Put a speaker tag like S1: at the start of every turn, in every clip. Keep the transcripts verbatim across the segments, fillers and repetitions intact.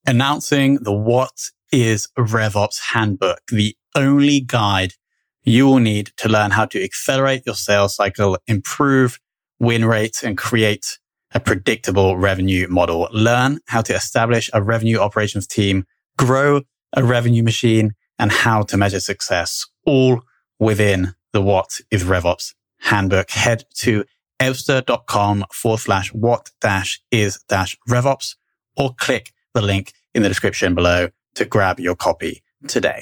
S1: announcing the What is RevOps Handbook, the only guide you will need to learn how to accelerate your sales cycle, improve win rates, and create a predictable revenue model. Learn how to establish a revenue operations team, grow a revenue machine, and how to measure success, all within the What is RevOps Handbook. Head to ebster.com forward slash what dash is dash RevOps or click the link in the description below to grab your copy today.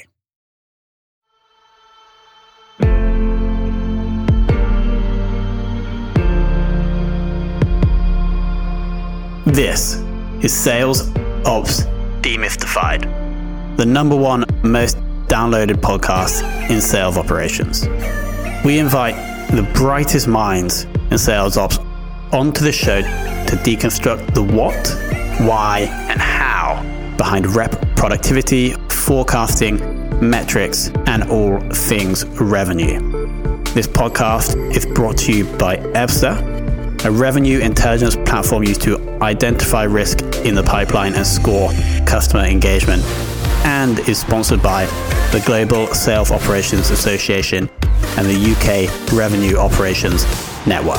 S1: This is Sales Ops Demystified, the number one most downloaded podcast in sales operations. We invite the brightest minds in sales ops onto the show to deconstruct the what, why, and how behind rep productivity, forecasting, metrics, and all things revenue. This podcast is brought to you by Ebster, a revenue intelligence platform used to identify risk in the pipeline and score customer engagement, and is sponsored by the Global Sales Operations Association and the U K Revenue Operations Network.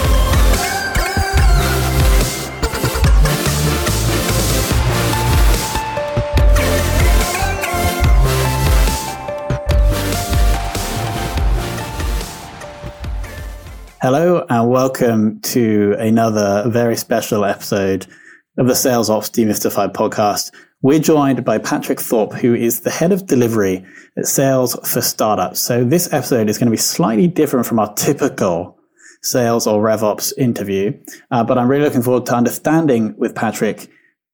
S1: Hello and welcome to another very special episode of the Sales Ops Demystified podcast. We're joined by Patrick Thorpe, who is the head of delivery at Sales for Startups. So this episode is going to be slightly different from our typical sales or RevOps interview, uh, but I'm really looking forward to understanding with Patrick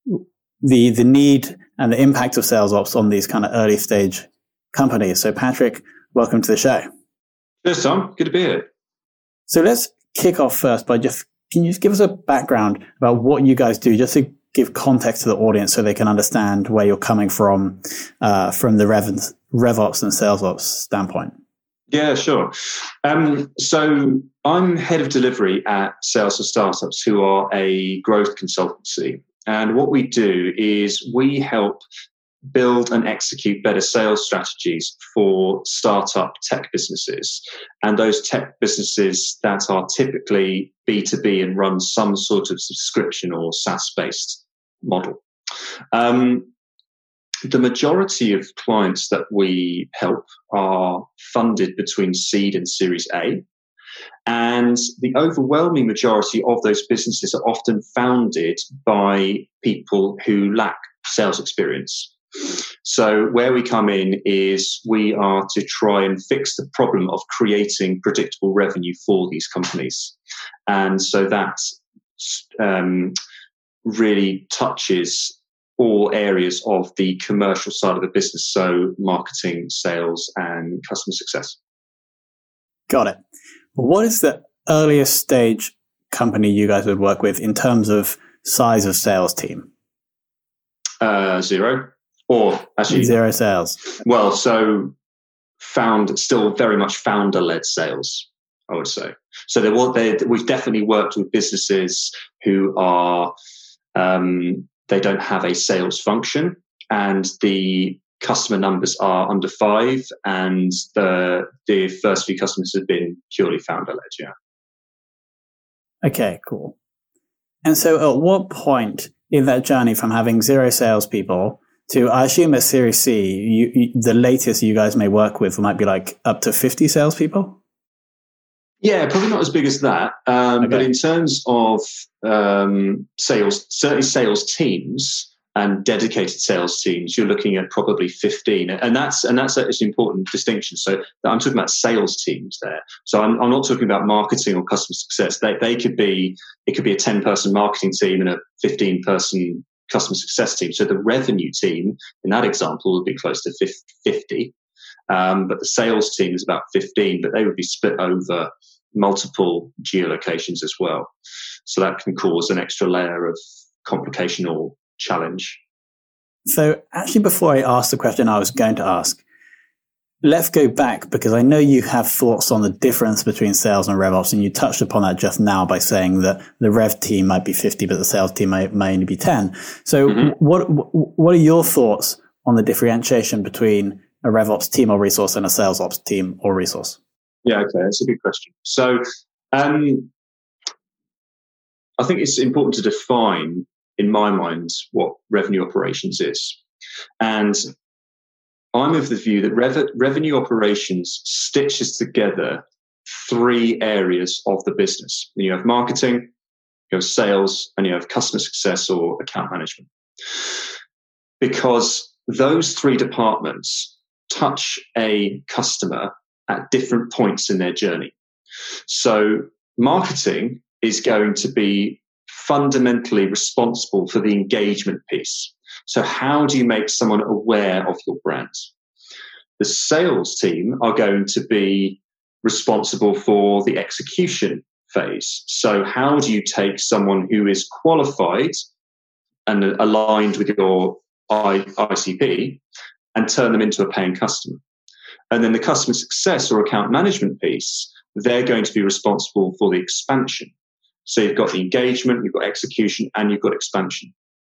S1: the the need and the impact of sales ops on these kind of early stage companies. So Patrick, welcome to the show.
S2: Cheers, Tom. Good to be here.
S1: So let's kick off first by just, can you just give us a background about what you guys do, just to give context to the audience so they can understand where you're coming from, uh, from the Rev, RevOps and Sales Ops standpoint?
S2: Yeah, sure. Um, so I'm head of delivery at Sales for Startups, who are a growth consultancy. And what we do is we help build and execute better sales strategies for startup tech businesses. And those tech businesses that are typically B two B and run some sort of subscription or SaaS-based model. Um, the majority of clients that we help are funded between seed and Series A. And the overwhelming majority of those businesses are often founded by people who lack sales experience. So where we come in is we are to try and fix the problem of creating predictable revenue for these companies. And so that um, really touches all areas of the commercial side of the business, so marketing, sales, and customer success.
S1: Got it. What is the earliest stage company you guys would work with in terms of size of sales team?
S2: Uh, zero. Or actually,
S1: zero sales.
S2: Well, so found still very much founder-led sales, I would say. So there were, they, we've definitely worked with businesses who are um, they don't have a sales function, and the customer numbers are under five, and the the first few customers have been purely founder-led. Yeah.
S1: Okay, cool. And so, at what point in that journey from having zero salespeople to, I assume at Series C, you, you, the latest you guys may work with might be like up to fifty salespeople?
S2: Yeah, probably not as big as that. Um, okay. But in terms of um, sales, certainly sales teams and dedicated sales teams, you're looking at probably fifteen. And that's and that's an important distinction. So I'm talking about sales teams there. So I'm, I'm not talking about marketing or customer success. They, they could be, it could be a ten-person marketing team and a fifteen-person customer success team. So the revenue team in that example would be close to fifty, um, but the sales team is about fifteen, but they would be split over multiple geolocations as well. So that can cause an extra layer of complication or challenge.
S1: So actually, before I ask the question I was going to ask, let's go back, because I know you have thoughts on the difference between sales and RevOps, and you touched upon that just now by saying that the Rev team might be fifty, but the sales team may, may only be ten. So mm-hmm. what what are your thoughts on the differentiation between a RevOps team or resource and a sales ops team or resource?
S2: Yeah, okay, that's a good question. So um, I think it's important to define, in my mind, what revenue operations is. And I'm of the view that rev- revenue operations stitches together three areas of the business. You have marketing, you have sales, and you have customer success or account management. Because those three departments touch a customer at different points in their journey. So marketing is going to be fundamentally responsible for the engagement piece. So how do you make someone aware of your brand? The sales team are going to be responsible for the execution phase. So how do you take someone who is qualified and aligned with your I C P and turn them into a paying customer? And then the customer success or account management piece, they're going to be responsible for the expansion. So you've got the engagement, you've got execution, and you've got expansion.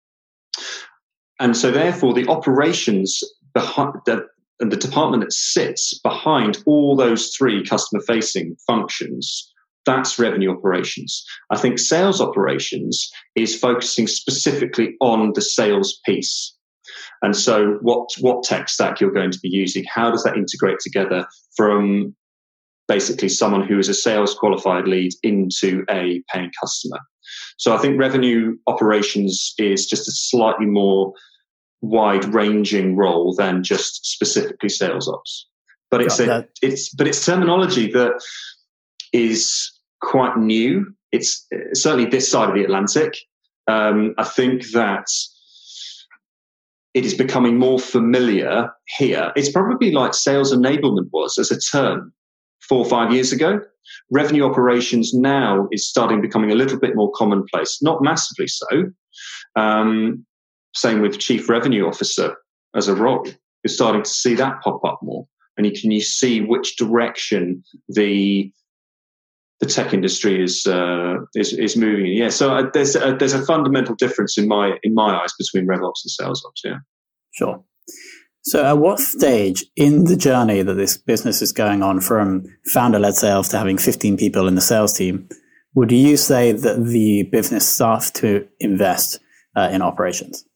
S2: And so therefore the operations behind the, and the department that sits behind all those three customer facing functions, that's revenue operations. I think sales operations is focusing specifically on the sales piece. And so what, what tech stack you're going to be using, how does that integrate together from basically someone who is a sales qualified lead into a paying customer? So I think revenue operations is just a slightly more wide-ranging role than just specifically sales ops. But it's a, it's but it's terminology that is quite new. It's certainly this side of the Atlantic. Um, I think that it is becoming more familiar here. It's probably like sales enablement was as a term four or five years ago. Revenue operations now is starting becoming a little bit more commonplace, not massively so. Um, same with chief revenue officer as a role. You're starting to see that pop up more, and you can you see which direction the the tech industry is uh, is is moving in. Yeah, so uh, there's a, there's a fundamental difference in my in my eyes between RevOps and sales ops. Yeah,
S1: sure. So at what stage in the journey that this business is going on from founder-led sales to having fifteen people in the sales team, would you say that the business starts to invest uh, in operations?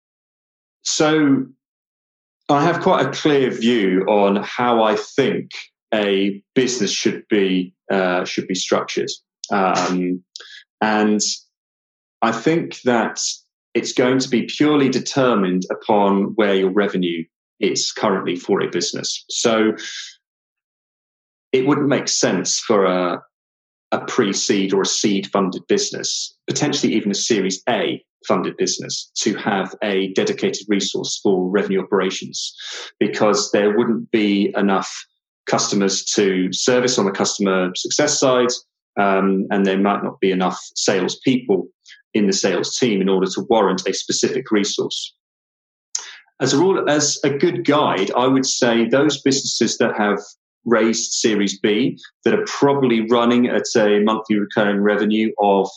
S2: So I have quite a clear view on how I think a business should be uh, should be structured. Um, and I think that it's going to be purely determined upon where your revenue is currently for a business. So it wouldn't make sense for a, a pre-seed or a seed-funded business, potentially even a Series A funded business, to have a dedicated resource for revenue operations, because there wouldn't be enough customers to service on the customer success side, um, and there might not be enough salespeople in the sales team in order to warrant a specific resource. As a rule, as a good guide, I would say those businesses that have raised Series B that are probably running at a monthly recurring revenue of,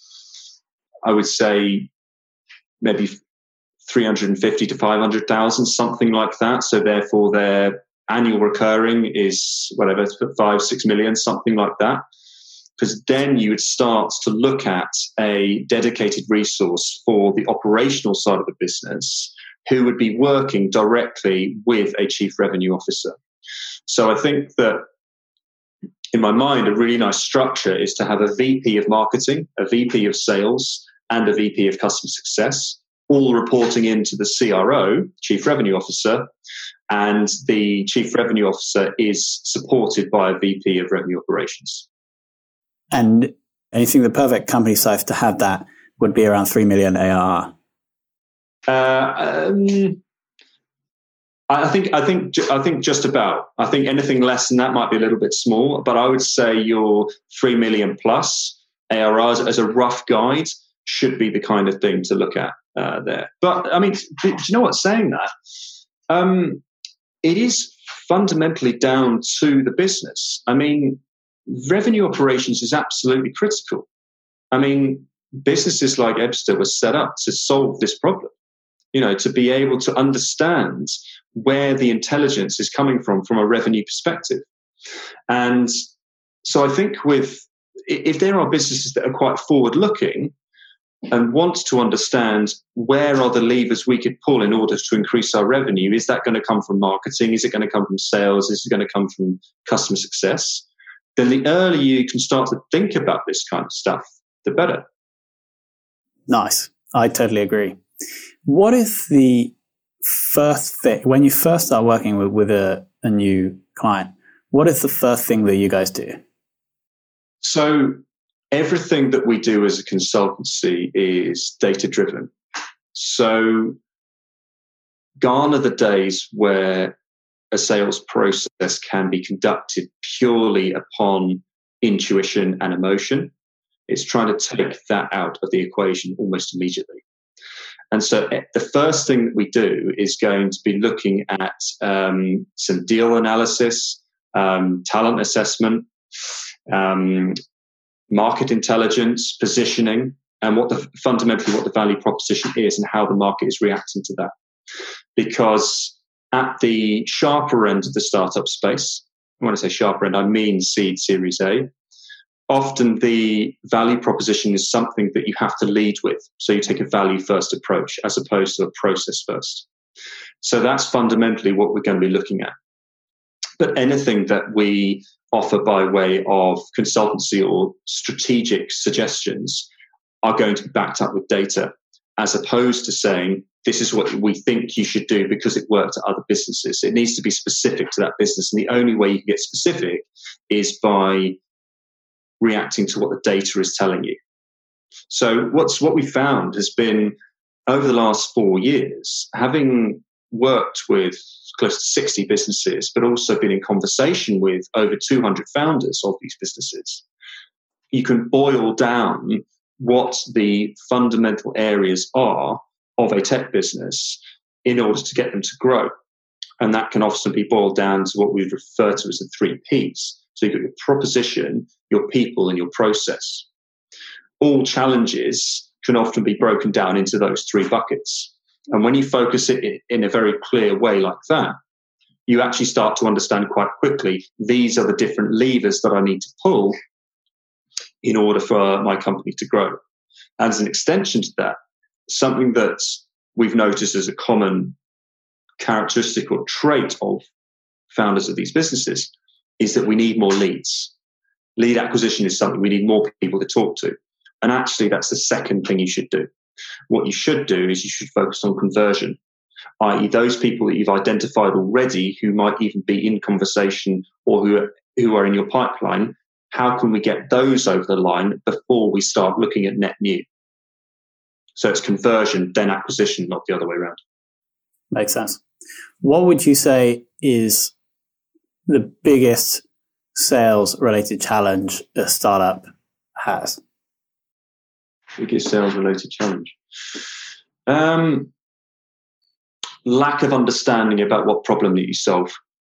S2: I would say, maybe three hundred fifty to five hundred thousand, something like that. So therefore their annual recurring is whatever, five, six million, something like that. Because then you would start to look at a dedicated resource for the operational side of the business who would be working directly with a chief revenue officer. So I think that in my mind, a really nice structure is to have a V P of marketing, a V P of sales, and a V P of customer success, all reporting into the C R O, Chief Revenue Officer, and the Chief Revenue Officer is supported by a V P of Revenue Operations.
S1: And you think the perfect company size to have that would be around three million A R R?
S2: Uh, um, I think, I think, I think just about. I think anything less than that might be a little bit small, but I would say your three million plus A R Rs as a rough guide should be the kind of thing to look at uh, there. But I mean, do, do you know what? Saying that, um, it is fundamentally down to the business. I mean, revenue operations is absolutely critical. I mean, businesses like Ebster were set up to solve this problem, you know, to be able to understand where the intelligence is coming from, from a revenue perspective. And so I think with, if there are businesses that are quite forward looking and want to understand where are the levers we could pull in order to increase our revenue, is that going to come from marketing? Is it going to come from sales? Is it going to come from customer success? Then the earlier you can start to think about this kind of stuff, the better.
S1: Nice. I totally agree. What is the first thing, when you first start working with, with a, a new client, what is the first thing that you guys do?
S2: So everything that we do as a consultancy is data-driven. So gone are the days where a sales process can be conducted purely upon intuition and emotion. It's trying to take that out of the equation almost immediately. And so the first thing that we do is going to be looking at um, some deal analysis, um, talent assessment, um, market intelligence, positioning, and what the fundamentally what the value proposition is and how the market is reacting to that. Because at the sharper end of the startup space, when I say sharper end, I mean seed, Series A, often the value proposition is something that you have to lead with. So you take a value first approach as opposed to a process first. So that's fundamentally what we're going to be looking at. But anything that we offer by way of consultancy or strategic suggestions are going to be backed up with data, as opposed to saying, this is what we think you should do because it worked at other businesses. It needs to be specific to that business. And the only way you can get specific is by reacting to what the data is telling you. So what's what we found has been, over the last four years, having worked with close to sixty businesses, but also been in conversation with over two hundred founders of these businesses, you can boil down what the fundamental areas are of a tech business in order to get them to grow. And that can often be boiled down to what we refer to as the three Ps. So you've got your proposition, your people, and your process. All challenges can often be broken down into those three buckets. And when you focus it in a very clear way like that, you actually start to understand quite quickly, these are the different levers that I need to pull in order for my company to grow. As an extension to that, something that we've noticed as a common characteristic or trait of founders of these businesses is that we need more leads. Lead acquisition is something we need more people to talk to. And actually, that's the second thing you should do. What you should do is you should focus on conversion, that is those people that you've identified already who might even be in conversation or who are, who are in your pipeline. How can we get those over the line before we start looking at net new? So it's conversion, then acquisition, not the other way around.
S1: Makes sense. What would you say is the biggest sales-related challenge a startup has?
S2: Biggest sales-related challenge? Um, lack of understanding about what problem that you solve.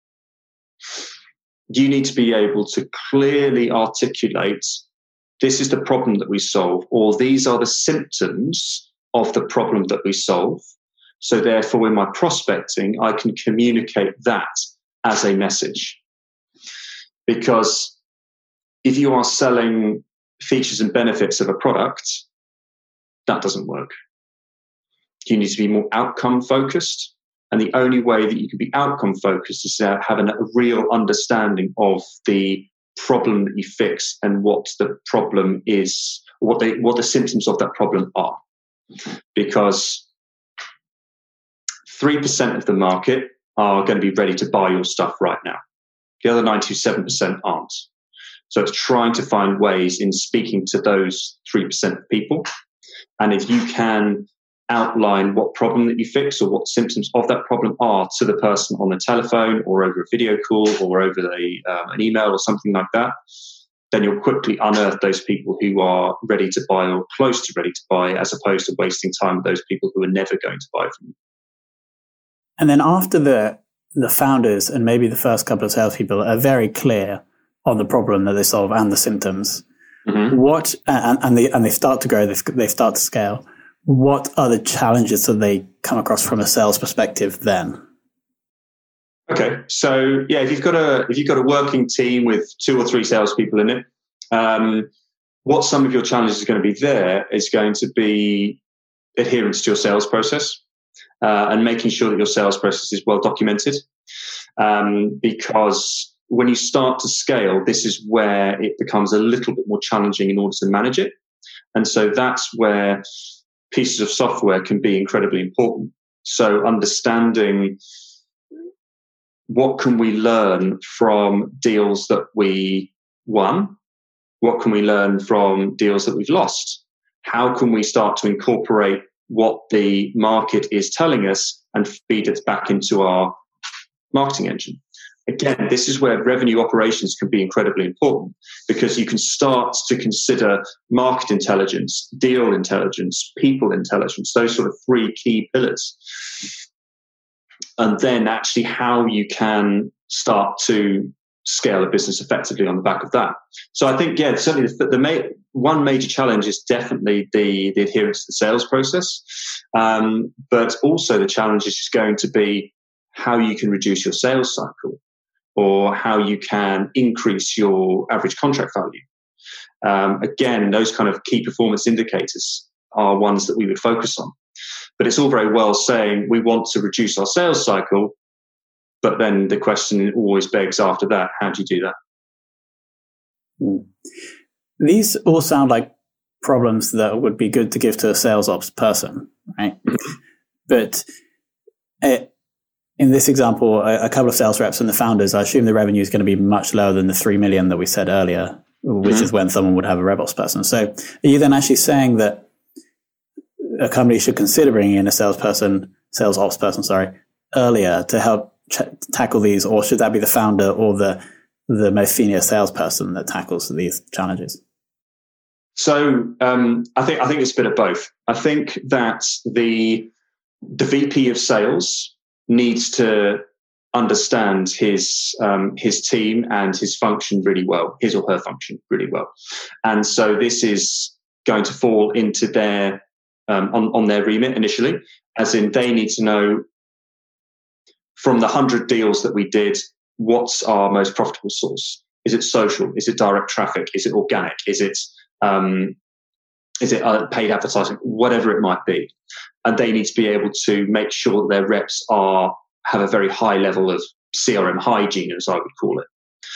S2: You need to be able to clearly articulate, this is the problem that we solve, or these are the symptoms of the problem that we solve. So therefore, in my prospecting, I can communicate that as a message. Because if you are selling features and benefits of a product, that doesn't work. You need to be more outcome focused. And the only way that you can be outcome focused is to have a real understanding of the problem that you fix and what the problem is, what they, what the symptoms of that problem are. Because three percent of the market are going to be ready to buy your stuff right now. The other ninety-seven percent aren't. So it's trying to find ways in speaking to those three percent of people. And if you can outline what problem that you fix or what symptoms of that problem are to the person on the telephone or over a video call or over a, um, an email or something like that, then you'll quickly unearth those people who are ready to buy or close to ready to buy, as opposed to wasting time with those people who are never going to buy from you.
S1: And then after the the founders and maybe the first couple of salespeople are very clear on the problem that they solve and the symptoms. Mm-hmm. What and, and they and they start to grow, they, they start to scale. What are the challenges that they come across from a sales perspective then?
S2: Okay, so yeah, if you've got a if you've got a working team with two or three salespeople in it, um, what some of your challenges are going to be there is going to be adherence to your sales process. Uh, and making sure that your sales process is well documented. Um, because when you start to scale, this is where it becomes a little bit more challenging in order to manage it. And so that's where pieces of software can be incredibly important. So understanding what can we learn from deals that we won? What can we learn from deals that we've lost? How can we start to incorporate what the market is telling us and feed it back into our marketing engine? Again, this is where revenue operations can be incredibly important, because you can start to consider market intelligence, deal intelligence, people intelligence, those sort of three key pillars. And then actually how you can start to scale a business effectively on the back of that. So I think, yeah, certainly the, the ma- one major challenge is definitely the, the adherence to the sales process. Um, but also the challenge is just going to be how you can reduce your sales cycle, or how you can increase your average contract value. Um, again, those kind of key performance indicators are ones that we would focus on. But it's all very well saying we want to reduce our sales cycle, but then the question always begs after that, how do you do that?
S1: Mm. These all sound like problems that would be good to give to a sales ops person, right? Mm-hmm. But it, in this example, a, a couple of sales reps and the founders, I assume the revenue is going to be much lower than the three million that we said earlier, which mm-hmm. is when someone would have a RevOps person. So are you then actually saying that a company should consider bringing in a salesperson, sales ops person, sorry, earlier to help ch- tackle these, or should that be the founder or the the most senior salesperson that tackles these challenges?
S2: So um, I think I think it's a bit of both. I think that the the V P of sales needs to understand his um, his team and his function really well, his or her function really well, and so this is going to fall into their um, on on their remit initially, as in they need to know from the hundred deals that we did, what's our most profitable source? Is it social? Is it direct traffic? Is it organic? Is it um, is it uh, paid advertising? Whatever it might be, and they need to be able to make sure that their reps are have a very high level of C R M hygiene, as I would call it.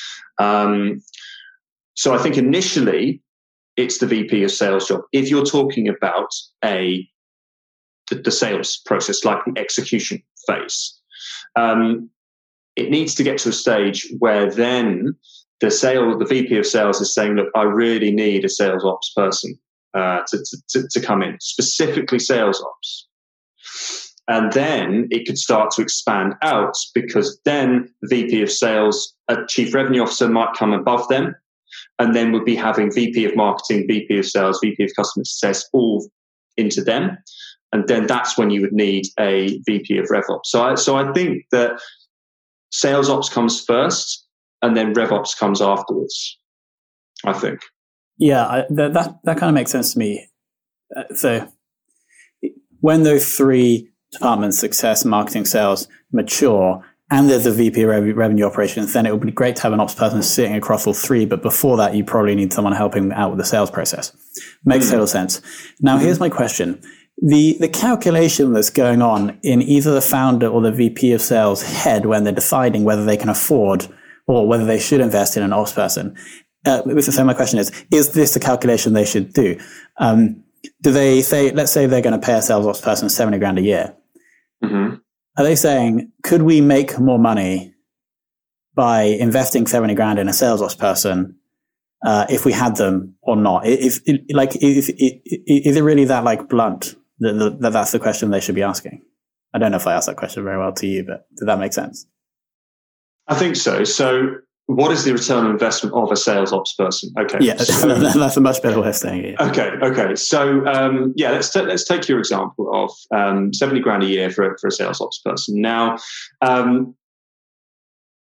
S2: Um, so I think initially it's the V P of sales job. If you're talking about a the, the sales process, like the execution phase. Um, it needs to get to a stage where then the sale, the V P of sales is saying, look, I really need a sales ops person uh, to, to, to come in, specifically sales ops. And then it could start to expand out, because then the V P of sales, a chief revenue officer might come above them, and then we'll be having V P of marketing, V P of sales, V P of customer success all into them. And then that's when you would need a V P of RevOps. So I, so I think that sales ops comes first, and then RevOps comes afterwards, I think.
S1: Yeah, I, that, that that kind of makes sense to me. Uh, so when those three departments, success, marketing, sales, mature, and there's a V P of Rev- revenue operations, then it would be great to have an ops person sitting across all three. But before that, you probably need someone helping out with the sales process. Makes mm. total sense. Now, mm. here's my question. The the calculation that's going on in either the founder or the V P of sales head when they're deciding whether they can afford or whether they should invest in an ops person. Uh, so my question is, is this the calculation they should do? Um, do they say, let's say they're going to pay a sales ops person seventy grand a year. Mm-hmm. Are they saying, could we make more money by investing seventy grand in a sales ops person uh, if we had them or not? If, if like, if, if, is it really that like blunt? That, that that's the question they should be asking. I don't know if I asked that question very well to you, but did that make sense?
S2: I think so. So what is the return on investment of a sales ops person? Okay.
S1: Yeah,
S2: so,
S1: that's a much better way of saying it.
S2: Okay. Okay. So, um, yeah, let's, t- let's take your example of um, seventy grand a year for, for a sales ops person. Now, um,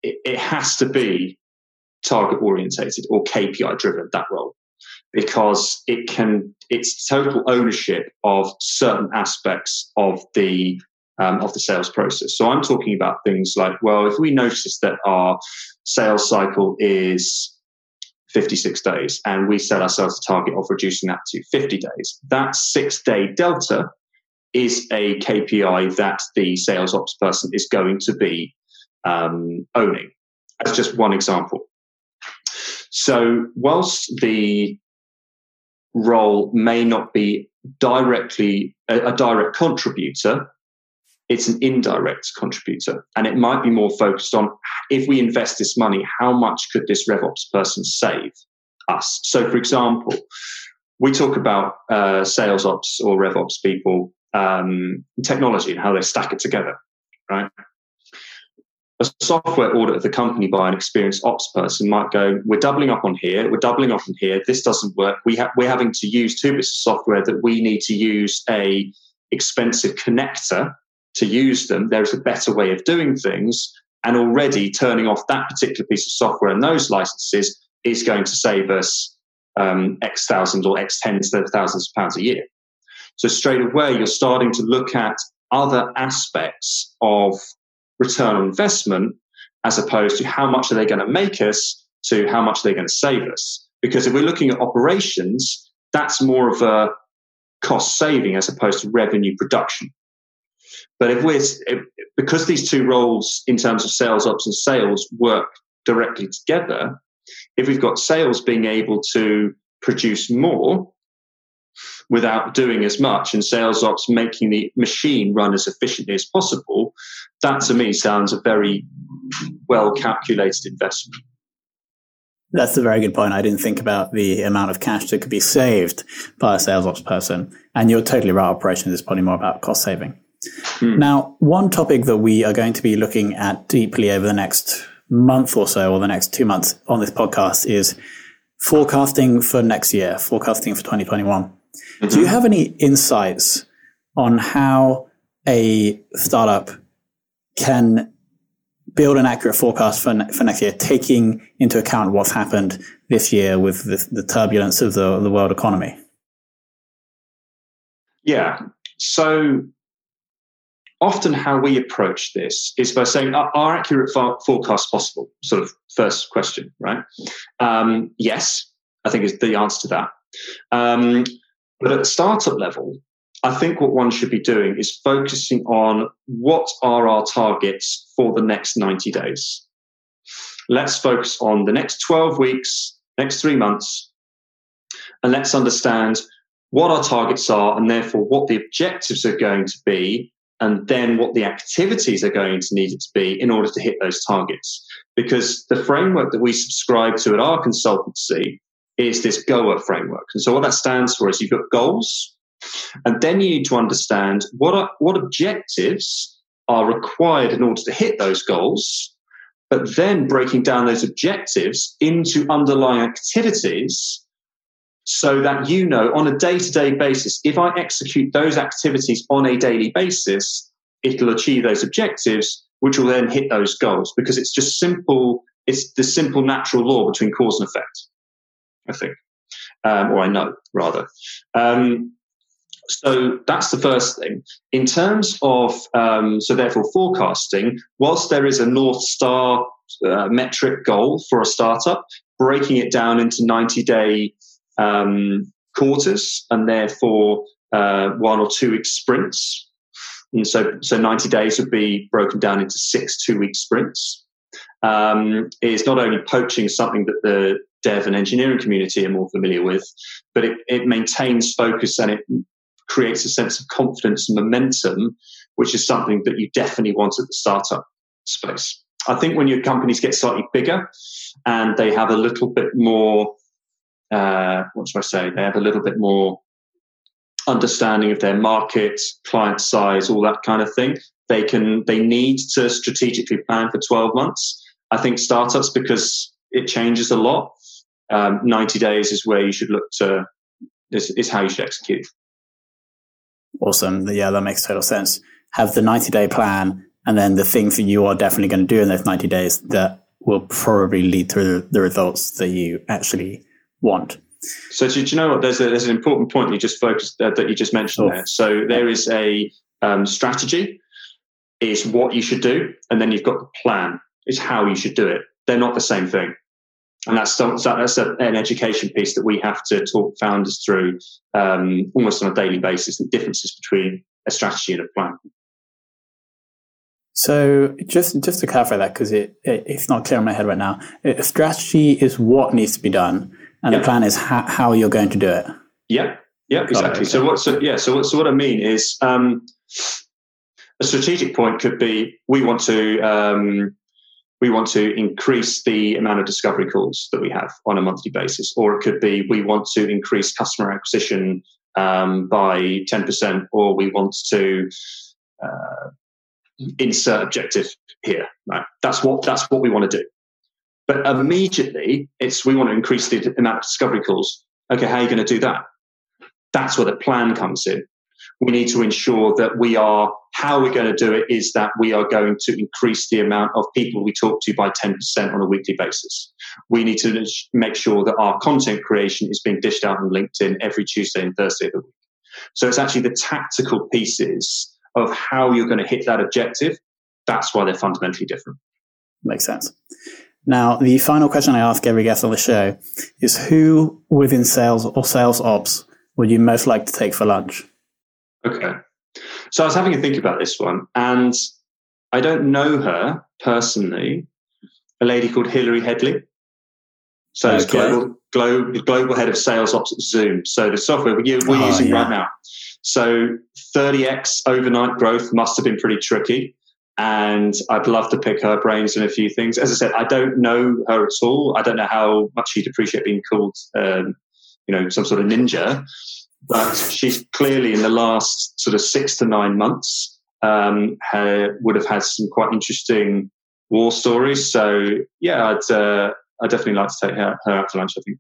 S2: it, it has to be target orientated or K P I driven, that role, because it can, it's total ownership of certain aspects of the um, of the sales process. So I'm talking about things like, well, if we notice that our sales cycle is fifty-six days and we set ourselves a target of reducing that to fifty days, that six day delta is a K P I that the sales ops person is going to be um, owning. That's just one example. So whilst the role may not be directly a, a direct contributor, it's an indirect contributor, and it might be more focused on, if we invest this money, how much could this RevOps person save us? So, for example, we talk about uh, sales ops or RevOps people, um, technology and how they stack it together, right? A software audit of the company by an experienced ops person might go, we're doubling up on here, we're doubling up on here, this doesn't work. We ha- we're having to use two bits of software that we need to use a expensive connector to use them. There's a better way of doing things, and already turning off that particular piece of software and those licenses is going to save us um, X thousand or X tens of thousands of pounds a year. So straight away, you're starting to look at other aspects of return on investment, as opposed to how much are they going to make us to how much are they going to save us. Because if we're looking at operations, that's more of a cost saving as opposed to revenue production. But if we're, if, because these two roles in terms of sales ops and sales work directly together, if we've got sales being able to produce more without doing as much, and sales ops making the machine run as efficiently as possible, that to me sounds a very well calculated investment.
S1: That's a very good point. I didn't think about the amount of cash that could be saved by a sales ops person. And you're totally right. Operations is probably more about cost saving. Hmm. Now, one topic that we are going to be looking at deeply over the next month or so, or the next two months on this podcast, is forecasting for next year, forecasting for twenty twenty-one. Mm-hmm. Do you have any insights on how a startup can build an accurate forecast for, ne- for next year, taking into account what's happened this year with the, the turbulence of the, the world economy?
S2: Yeah. So often how we approach this is by saying, are, are accurate for- forecasts possible? Sort of first question, right? Um, yes, I think is the answer to that. Um, but at the startup level, I think what one should be doing is focusing on what are our targets for the next ninety days. Let's focus on the next twelve weeks, next three months, and let's understand what our targets are, and therefore what the objectives are going to be, and then what the activities are going to need it to be in order to hit those targets. Because the framework that we subscribe to at our consultancy is this G O A framework. And so what that stands for is you've got goals, and then you need to understand what are, what objectives are required in order to hit those goals, but then breaking down those objectives into underlying activities so that you know on a day-to-day basis, if I execute those activities on a daily basis, it'll achieve those objectives, which will then hit those goals, because it's just simple. It's the simple natural law between cause and effect, I think, um, or I know rather. Um, So that's the first thing. In terms of, um, so therefore forecasting, whilst there is a North Star uh, metric goal for a startup, breaking it down into ninety-day um, quarters and therefore uh, one or two week sprints. And so, so ninety days would be broken down into six two-week sprints. Um, is not only poaching something that the dev and engineering community are more familiar with, but it, it maintains focus and it creates a sense of confidence and momentum, which is something that you definitely want at the startup space. I think when your companies get slightly bigger and they have a little bit more, uh, what should I say? They have a little bit more understanding of their market, client size, all that kind of thing. They can, they need to strategically plan for twelve months. I think startups, because it changes a lot, um, ninety days is where you should look to, is, is how you should execute.
S1: Awesome. Yeah, that makes total sense. Have the ninety-day plan and then the things that you are definitely going to do in those ninety days that will probably lead to the results that you actually want.
S2: So do you know what? There's a, there's an important point that you just focused uh, that you just mentioned oh. there. So there is a um, strategy, is what you should do, and then you've got the plan, is how you should do it. They're not the same thing, and that's that's a, an education piece that we have to talk founders through um, almost on a daily basis. The differences between a strategy and a plan.
S1: So just just to clarify that, because it, it it's not clear in my head right now. A strategy is what needs to be done. And yeah. the plan is ha- how you're going to do it.
S2: Yeah, yeah, exactly. So what? So yeah. So what? So what I mean is, um, a strategic point could be we want to um, we want to increase the amount of discovery calls that we have on a monthly basis, or it could be we want to increase customer acquisition um, by ten percent, or we want to uh, insert objective here. Right? That's what that's what we want to do. But immediately, it's we want to increase the amount of discovery calls. Okay, how are you going to do that? That's where the plan comes in. We need to ensure that we are, how we're going to do it is that we are going to increase the amount of people we talk to by ten percent on a weekly basis. We need to make sure that our content creation is being dished out on LinkedIn every Tuesday and Thursday of the week. So it's actually the tactical pieces of how you're going to hit that objective. That's why they're fundamentally different.
S1: Makes sense. Now, the final question I ask every guest on the show is who within sales or sales ops would you most like to take for lunch?
S2: Okay. So I was having a think about this one, and I don't know her personally, a lady called Hilary Headley. So okay. it's global, global, global head of sales ops at Zoom. So the software we're, we're oh, using yeah. right now. So thirty x overnight growth must have been pretty tricky. And I'd love to pick her brains on a few things. As I said, I don't know her at all. I don't know how much she'd appreciate being called, um, you know, some sort of ninja. But she's clearly, in the last sort of six to nine months, um, her, would have had some quite interesting war stories. So, yeah, I'd, uh, I'd definitely like to take her, her out to lunch, I think.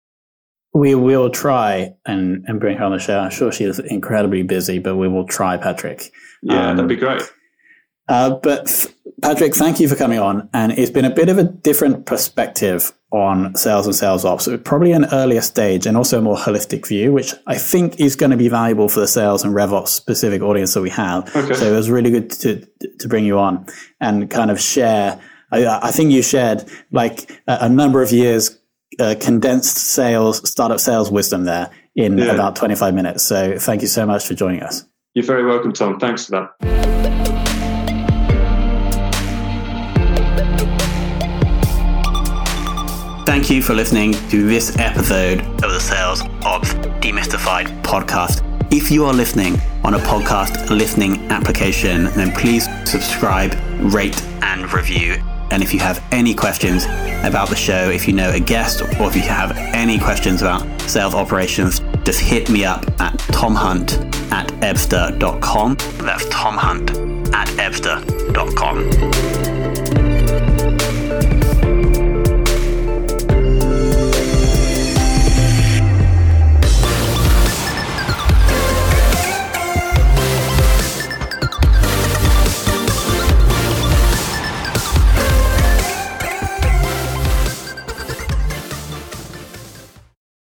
S1: We will try and, and bring her on the show. I'm sure she is incredibly busy, but we will try, Patrick.
S2: Yeah, um, that'd be great.
S1: Uh, but Patrick, thank you for coming on. And it's been a bit of a different perspective on sales and sales ops. So probably an earlier stage and also a more holistic view, which I think is going to be valuable for the sales and RevOps specific audience that we have. Okay. So it was really good to to bring you on and kind of share. I, I think you shared like a, a number of years uh, condensed sales, startup sales wisdom there in yeah. about twenty-five minutes. So thank you so much for joining us.
S2: You're very welcome, Tom. Thanks for that.
S1: Thank you for listening to this episode of the Sales Ops Demystified podcast. If you are listening on a podcast listening application, then please subscribe, rate, and review. And if you have any questions about the show, if you know a guest, or if you have any questions about sales operations, just hit me up at tomhunt at ebster dot com. That's tomhunt at ebster dot com.